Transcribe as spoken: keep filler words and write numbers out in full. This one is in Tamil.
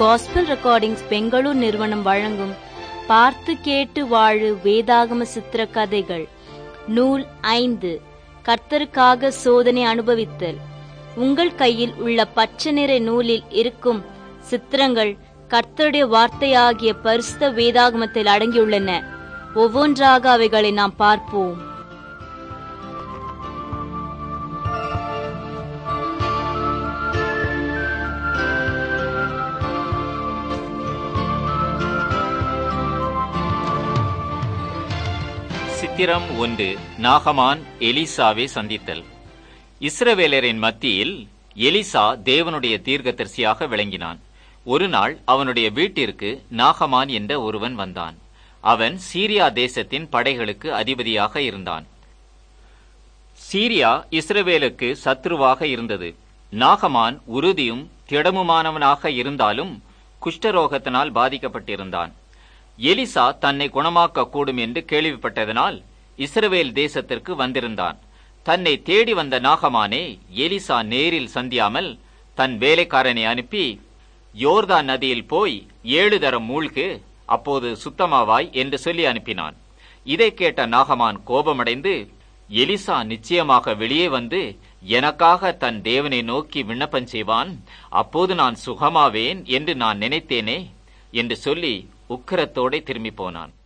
காஸ்பல் ரெக்கார்டிங்ஸ் பெங்களூர் நிறுவனம் வழங்கும் பார்த்து கேட்டு வாழு வேதாகம சித்திர கதைகள் நூல் ஐந்து, கர்த்தருக்காக சோதனை அனுபவித்தல். உங்கள் கையில் உள்ள பச்சை நிற நூலில் இருக்கும் சித்திரங்கள் கர்த்தருடைய வார்த்தையாகிய பரிசுத்த வேதாகமத்தில் அடங்கியுள்ளன. ஒவ்வொன்றாக அவைகளை நாம் பார்ப்போம். சித்திரம் ஒன்று. நாகமான் எலிசாவை சந்தித்தல். இஸ்ரவேலரின் மத்தியில் எலிசா தேவனுடைய தீர்க்கதரிசியாக விளங்கினான். ஒரு நாள் அவனுடைய வீட்டிற்கு நாகமான் என்ற ஒருவன் வந்தான். அவன் சீரியா தேசத்தின் படைகளுக்கு அதிபதியாக இருந்தான். சீரியா இஸ்ரவேலுக்கு சத்ருவாக இருந்தது. நாகமான் உறுதியும் திடமுமானவனாக இருந்தாலும் குஷ்டரோகத்தினால் பாதிக்கப்பட்டிருந்தான். எலிசா தன்னை குணமாக்க கூடும் என்று கேள்விப்பட்டதனால் இஸ்ரவேல் தேசத்திற்கு வந்திருந்தான். தன்னை தேடி வந்த நாகமானே எலிசா நேரில் சந்தியாமல் தன் வேலைக்காரனை அனுப்பி, யோர்தான் நதியில் போய் ஏழு தரம் மூழ்கு, அப்போது சுத்தமாவாய் என்று சொல்லி அனுப்பினான். இதை கேட்ட நாகமான் கோபமடைந்து, எலிசா நிச்சயமாக வெளியே வந்து எனக்காக தன் தேவனை நோக்கி விண்ணப்பம் செய்வான், அப்போது நான் சுகமாவேன் என்று நான் நினைத்தேனே என்று சொல்லி உக்கிரத்தோടെ திரும்பி போனான்.